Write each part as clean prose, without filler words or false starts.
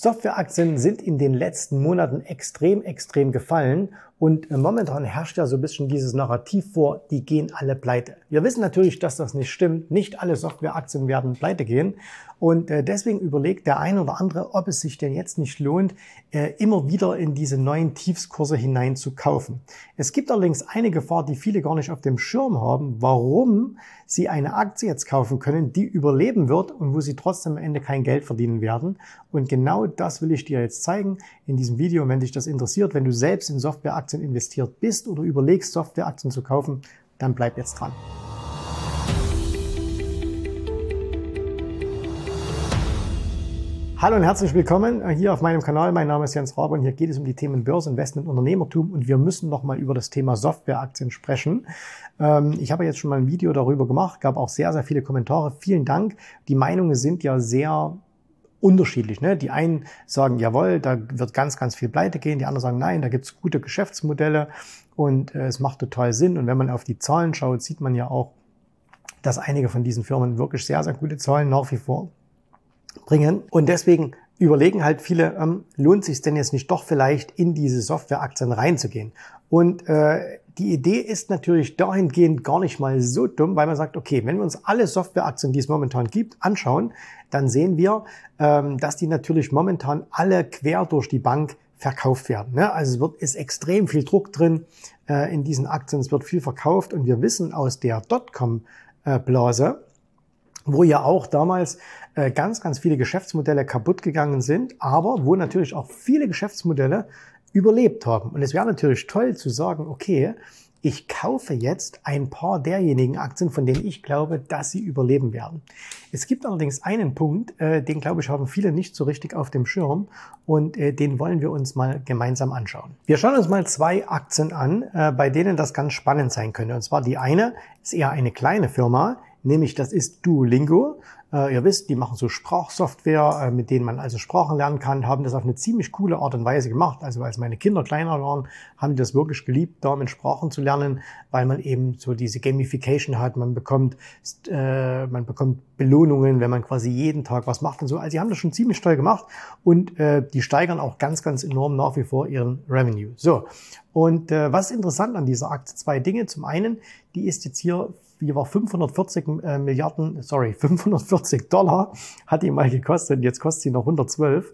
Softwareaktien sind in den letzten Monaten extrem gefallen und momentan herrscht ja so ein bisschen dieses Narrativ vor, die gehen alle pleite. Wir wissen natürlich, dass das nicht stimmt. Nicht alle Softwareaktien werden pleite gehen und deswegen überlegt der ein oder andere, ob es sich denn jetzt nicht lohnt, immer wieder in diese neuen Tiefskurse hinein zu kaufen. Es gibt allerdings eine Gefahr, die viele gar nicht auf dem Schirm haben, warum sie eine Aktie jetzt kaufen können, die überleben wird und wo sie trotzdem am Ende kein Geld verdienen werden. Und genau das will ich dir jetzt zeigen in diesem Video. Und wenn dich das interessiert, wenn du selbst in Softwareaktien investiert bist oder überlegst, Softwareaktien zu kaufen, dann bleib jetzt dran. Hallo und herzlich willkommen hier auf meinem Kanal. Mein Name ist Jens Rabe und hier geht es um die Themen Börse, Investment, Unternehmertum und wir müssen nochmal über das Thema Softwareaktien sprechen. Ich habe jetzt schon mal ein Video darüber gemacht, gab auch sehr viele Kommentare. Vielen Dank. Die Meinungen sind ja sehr unterschiedlich. Ne? Die einen sagen, jawohl, da wird ganz viel pleite gehen. Die anderen sagen, nein, da gibt es gute Geschäftsmodelle und es macht total Sinn. Und wenn man auf die Zahlen schaut, sieht man ja auch, dass einige von diesen Firmen wirklich sehr gute Zahlen nach wie vor bringen. Und deswegen überlegen halt viele, lohnt sich denn jetzt nicht doch vielleicht in diese Softwareaktien reinzugehen? Und die Idee ist natürlich dahingehend gar nicht mal so dumm, weil man sagt, okay, wenn wir uns alle Softwareaktien, die es momentan gibt, anschauen, dann sehen wir, dass die natürlich momentan alle quer durch die Bank verkauft werden. Ne? Also ist extrem viel Druck drin in diesen Aktien, es wird viel verkauft und wir wissen aus der Dotcom-Blase, wo ja auch damals ganz viele Geschäftsmodelle kaputt gegangen sind, aber wo natürlich auch viele Geschäftsmodelle überlebt haben. Und es wäre natürlich toll zu sagen, okay, ich kaufe jetzt ein paar derjenigen Aktien, von denen ich glaube, dass sie überleben werden. Es gibt allerdings einen Punkt, den glaube ich haben viele nicht so richtig auf dem Schirm und den wollen wir uns mal gemeinsam anschauen. Wir schauen uns mal zwei Aktien an, bei denen das ganz spannend sein könnte. Und zwar die eine ist eher eine kleine Firma, nämlich das ist Duolingo. Ihr wisst, die machen so Sprachsoftware, mit denen man also Sprachen lernen kann, haben das auf eine ziemlich coole Art und Weise gemacht. Also als meine Kinder kleiner waren, haben die das wirklich geliebt, damit Sprachen zu lernen, weil man eben so diese Gamification hat. Man bekommt Belohnungen, wenn man quasi jeden Tag was macht und so. Also die haben das schon ziemlich toll gemacht und die steigern auch ganz enorm nach wie vor ihren Revenue. So, und was ist interessant an dieser Aktie? Zwei Dinge. Zum einen, die ist jetzt hier war 540 $, hat die mal gekostet, jetzt kostet sie noch 112.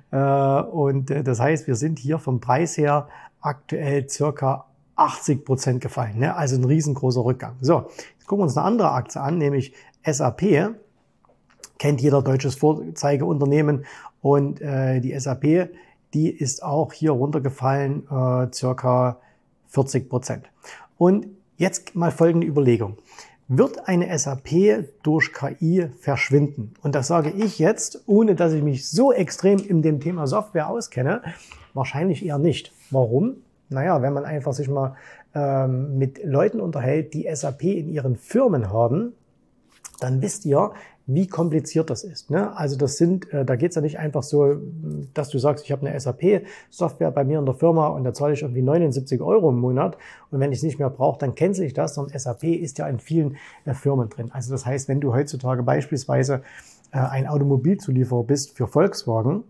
Und das heißt, wir sind hier vom Preis her aktuell circa 80% gefallen, ne? Also ein riesengroßer Rückgang. So, jetzt gucken wir uns eine andere Aktie an, nämlich SAP. Kennt jeder deutsches Vorzeigeunternehmen und die SAP, die ist auch hier runtergefallen, circa 40%. Und jetzt mal folgende Überlegung. Wird eine SAP durch KI verschwinden? Und das sage ich jetzt, ohne dass ich mich so extrem in dem Thema Software auskenne, wahrscheinlich eher nicht. Warum? Naja, wenn man einfach sich mal mit Leuten unterhält, die SAP in ihren Firmen haben, dann wisst ihr, wie kompliziert das ist. Ne? Also da geht's ja nicht einfach so, dass du sagst, ich habe eine SAP-Software bei mir in der Firma und da zahle ich irgendwie 79 € im Monat und wenn ich es nicht mehr brauche, dann cancel ich das. Und SAP ist ja in vielen Firmen drin. Also das heißt, wenn du heutzutage beispielsweise ein Automobilzulieferer bist für Volkswagen,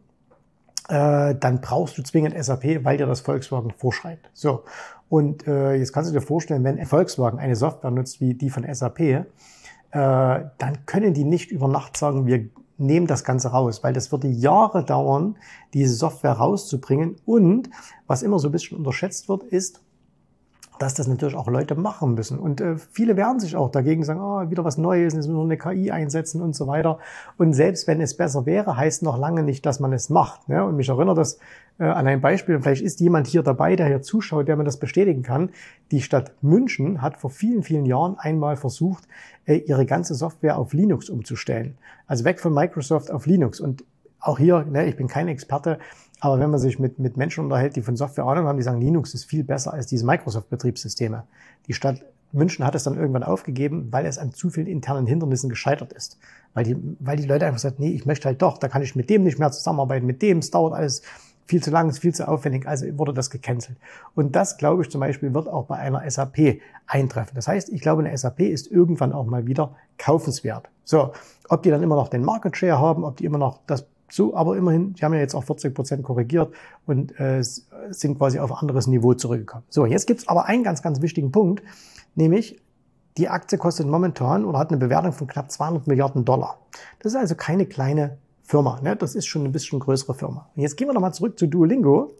dann brauchst du zwingend SAP, weil dir das Volkswagen vorschreibt. So, und jetzt kannst du dir vorstellen, wenn Volkswagen eine Software nutzt wie die von SAP, dann können die nicht über Nacht sagen, wir nehmen das Ganze raus, weil das würde Jahre dauern, diese Software rauszubringen. Und was immer so ein bisschen unterschätzt wird, ist, dass das natürlich auch Leute machen müssen. Und viele wehren sich auch dagegen, sagen, wieder was Neues, jetzt müssen wir eine KI einsetzen und so weiter. Und selbst wenn es besser wäre, heißt noch lange nicht, dass man es macht. Ne? Und mich erinnert das an ein Beispiel, vielleicht ist jemand hier dabei, der hier zuschaut, der mir das bestätigen kann. Die Stadt München hat vor vielen Jahren einmal versucht, ihre ganze Software auf Linux umzustellen. Also weg von Microsoft auf Linux. Und auch hier, ne, ich bin kein Experte, aber wenn man sich mit Menschen unterhält, die von Software Ahnung haben, die sagen, Linux ist viel besser als diese Microsoft-Betriebssysteme. Die Stadt München hat es dann irgendwann aufgegeben, weil es an zu vielen internen Hindernissen gescheitert ist. Weil die Leute einfach sagen, nee, ich möchte halt doch, da kann ich mit dem nicht mehr zusammenarbeiten, mit dem, es dauert alles viel zu lang, ist viel zu aufwendig, also wurde das gecancelt. Und das, glaube ich, zum Beispiel wird auch bei einer SAP eintreffen. Das heißt, ich glaube, eine SAP ist irgendwann auch mal wieder kaufenswert. So, ob die dann immer noch den Market Share haben, ob die immer noch das So, aber immerhin, die haben ja jetzt auch 40% korrigiert und sind quasi auf ein anderes Niveau zurückgekommen. So, jetzt gibt's aber einen ganz, ganz wichtigen Punkt, nämlich die Aktie kostet momentan oder hat eine Bewertung von knapp 200 Milliarden Dollar. Das ist also keine kleine Firma, ne? Das ist schon ein bisschen größere Firma. Und jetzt gehen wir nochmal zurück zu Duolingo.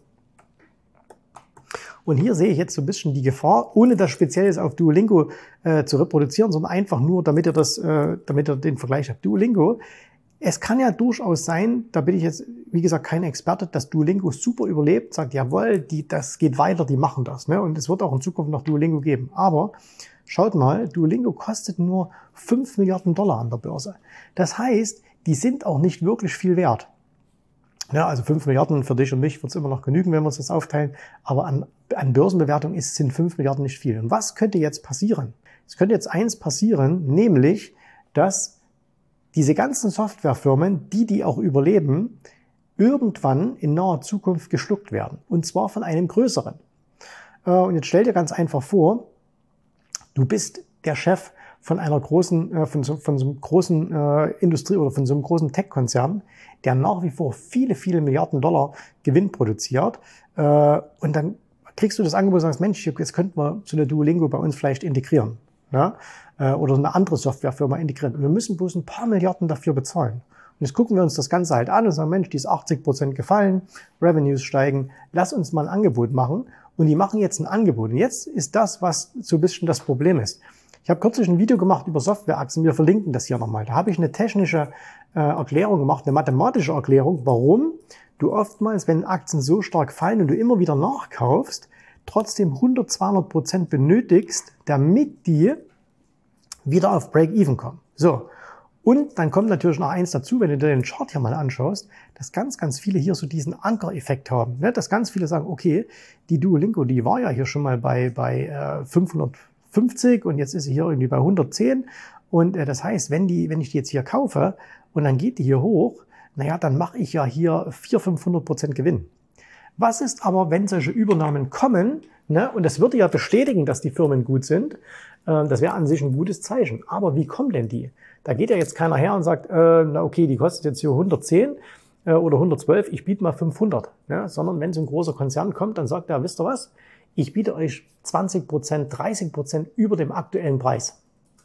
Und hier sehe ich jetzt so ein bisschen die Gefahr, ohne das Spezielles auf Duolingo zu reproduzieren, sondern einfach nur, damit ihr den Vergleich habt. Duolingo, es kann ja durchaus sein, da bin ich jetzt, wie gesagt, kein Experte, dass Duolingo super überlebt, sagt, jawohl, das geht weiter, die machen das. Ne? Und es wird auch in Zukunft noch Duolingo geben. Aber schaut mal, Duolingo kostet nur 5 Milliarden Dollar an der Börse. Das heißt, die sind auch nicht wirklich viel wert. Ja, also 5 Milliarden für dich und mich wird es immer noch genügen, wenn wir uns das aufteilen. Aber an Börsenbewertung sind 5 Milliarden nicht viel. Und was könnte jetzt passieren? Es könnte jetzt eins passieren, nämlich, dass diese ganzen Softwarefirmen, die auch überleben, irgendwann in naher Zukunft geschluckt werden. Und zwar von einem größeren. Und jetzt stell dir ganz einfach vor, du bist der Chef von einer großen, von so einem großen Industrie oder von so einem großen Tech-Konzern, der nach wie vor viele, viele Milliarden Dollar Gewinn produziert. Und dann kriegst du das Angebot und sagst, Mensch, jetzt könnten wir so eine Duolingo bei uns vielleicht integrieren. Ja? Oder eine andere Softwarefirma integrieren. Und wir müssen bloß ein paar Milliarden dafür bezahlen. Und jetzt gucken wir uns das Ganze halt an und sagen, Mensch, die ist 80% gefallen, Revenues steigen, lass uns mal ein Angebot machen. Und die machen jetzt ein Angebot. Und jetzt ist das, was so ein bisschen das Problem ist. Ich habe kürzlich ein Video gemacht über Softwareaktien, wir verlinken das hier nochmal. Da habe ich eine technische Erklärung gemacht, eine mathematische Erklärung, warum du oftmals, wenn Aktien so stark fallen und du immer wieder nachkaufst, trotzdem 100-200% benötigst, damit die wieder auf Break-Even kommen. So. Und dann kommt natürlich noch eins dazu, wenn du dir den Chart hier mal anschaust, dass ganz, ganz viele hier so diesen Anker-Effekt haben. Ne? Dass ganz viele sagen, okay, die Duolingo, die war ja hier schon mal bei 550 und jetzt ist sie hier irgendwie bei 110. Und das heißt, wenn ich die jetzt hier kaufe und dann geht die hier hoch, naja, dann mache ich ja hier 400-500% Gewinn. Was ist aber, wenn solche Übernahmen kommen, ne, und das würde ja bestätigen, dass die Firmen gut sind, das wäre an sich ein gutes Zeichen. Aber wie kommen denn die? Da geht ja jetzt keiner her und sagt, na okay, die kostet jetzt hier 110 oder 112, ich biete mal 500. Ne? Sondern wenn so ein großer Konzern kommt, dann sagt er, wisst ihr was, ich biete euch 20%, 30% über dem aktuellen Preis.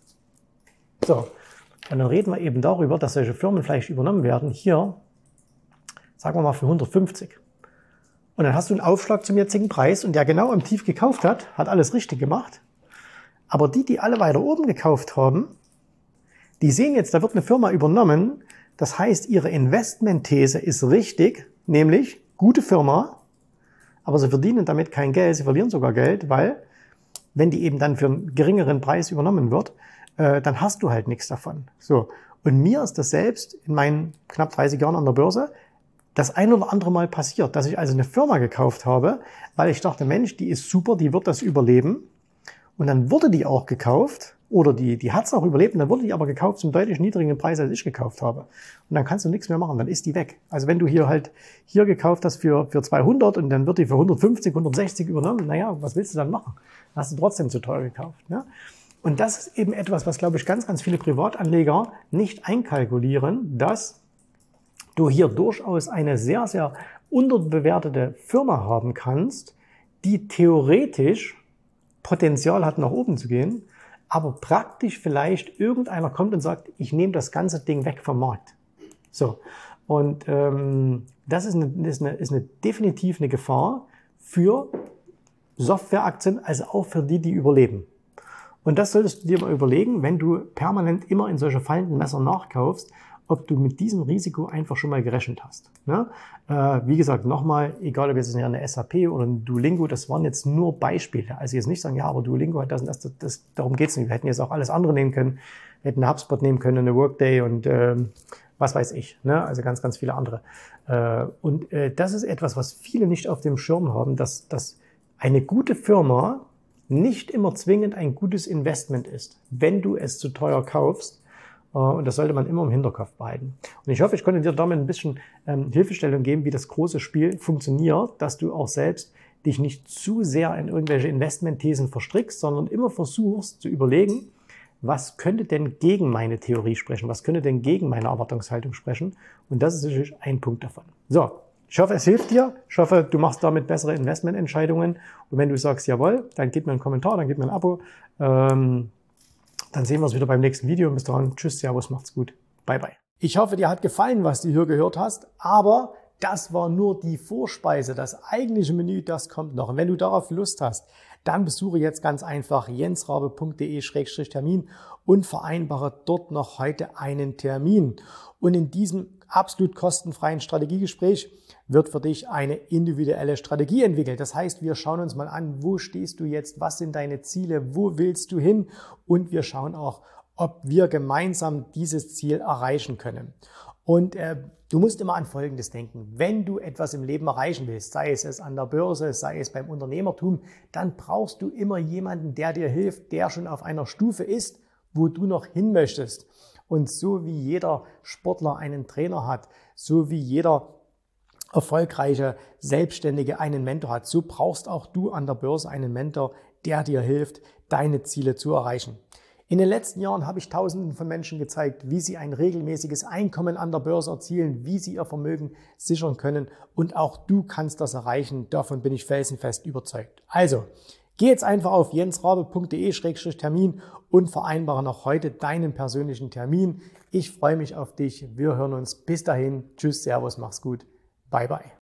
So, und dann reden wir eben darüber, dass solche Firmen vielleicht übernommen werden, hier, sagen wir mal für 150. Und dann hast du einen Aufschlag zum jetzigen Preis und der genau am Tief gekauft hat alles richtig gemacht. Aber die alle weiter oben gekauft haben, die sehen jetzt, da wird eine Firma übernommen. Das heißt, ihre Investmentthese ist richtig, nämlich gute Firma, aber sie verdienen damit kein Geld, sie verlieren sogar Geld, weil wenn die eben dann für einen geringeren Preis übernommen wird, dann hast du halt nichts davon. So. Und mir ist das selbst in meinen knapp 30 Jahren an der Börse das ein oder andere Mal passiert, dass ich also eine Firma gekauft habe, weil ich dachte, Mensch, die ist super, die wird das überleben. Und dann wurde die auch gekauft, oder die hat es auch überlebt, und dann wurde die aber gekauft zum deutlich niedrigeren Preis, als ich gekauft habe. Und dann kannst du nichts mehr machen, dann ist die weg. Also wenn du hier gekauft hast für 200 und dann wird die für 150, 160 übernommen, naja, was willst du dann machen? Dann hast du trotzdem zu teuer gekauft. Ne? Und das ist eben etwas, was, glaube ich, ganz, ganz viele Privatanleger nicht einkalkulieren, dass du hier durchaus eine sehr, sehr unterbewertete Firma haben kannst, die theoretisch Potenzial hat, nach oben zu gehen, aber praktisch vielleicht irgendeiner kommt und sagt, ich nehme das ganze Ding weg vom Markt. So. Und das ist definitiv eine Gefahr für Softwareaktien, also auch für die überleben. Und das solltest du dir mal überlegen, wenn du permanent immer in solche fallenden Messer nachkaufst, ob du mit diesem Risiko einfach schon mal gerechnet hast. Ne? Wie gesagt, nochmal, egal ob jetzt eine SAP oder ein Duolingo, das waren jetzt nur Beispiele. Also jetzt nicht sagen, ja, aber Duolingo hat das und das, darum geht's nicht. Wir hätten jetzt auch alles andere nehmen können. Wir hätten eine HubSpot nehmen können, eine Workday und was weiß ich. Ne? Also ganz, ganz viele andere. Und das ist etwas, was viele nicht auf dem Schirm haben, dass eine gute Firma nicht immer zwingend ein gutes Investment ist, wenn du es zu teuer kaufst. Und das sollte man immer im Hinterkopf behalten. Und ich hoffe, ich konnte dir damit ein bisschen Hilfestellung geben, wie das große Spiel funktioniert, dass du auch selbst dich nicht zu sehr in irgendwelche Investmentthesen verstrickst, sondern immer versuchst zu überlegen, was könnte denn gegen meine Theorie sprechen? Was könnte denn gegen meine Erwartungshaltung sprechen? Und das ist natürlich ein Punkt davon. So, ich hoffe, es hilft dir. Ich hoffe, du machst damit bessere Investmententscheidungen. Und wenn du sagst, jawohl, dann gib mir einen Kommentar, dann gib mir ein Abo. Dann sehen wir uns wieder beim nächsten Video. Bis dahin, tschüss, servus, macht's gut. Bye, bye. Ich hoffe, dir hat gefallen, was du hier gehört hast. Aber das war nur die Vorspeise. Das eigentliche Menü, das kommt noch. Und wenn du darauf Lust hast, dann besuche jetzt ganz einfach jensrabe.de/termin und vereinbare dort noch heute einen Termin. Und in diesem absolut kostenfreien Strategiegespräch wird für dich eine individuelle Strategie entwickelt. Das heißt, wir schauen uns mal an, wo stehst du jetzt, was sind deine Ziele, wo willst du hin? Und wir schauen auch, ob wir gemeinsam dieses Ziel erreichen können. Und du musst immer an Folgendes denken. Wenn du etwas im Leben erreichen willst, sei es an der Börse, sei es beim Unternehmertum, dann brauchst du immer jemanden, der dir hilft, der schon auf einer Stufe ist, wo du noch hin möchtest. Und so wie jeder Sportler einen Trainer hat, so wie jeder erfolgreiche Selbstständige einen Mentor hat, so brauchst auch du an der Börse einen Mentor, der dir hilft, deine Ziele zu erreichen. In den letzten Jahren habe ich Tausenden von Menschen gezeigt, wie sie ein regelmäßiges Einkommen an der Börse erzielen, wie sie ihr Vermögen sichern können. Und auch du kannst das erreichen. Davon bin ich felsenfest überzeugt. Also, geh jetzt einfach auf jensrabe.de/termin und vereinbare noch heute deinen persönlichen Termin. Ich freue mich auf dich. Wir hören uns. Bis dahin. Tschüss, servus, mach's gut. Bye, bye.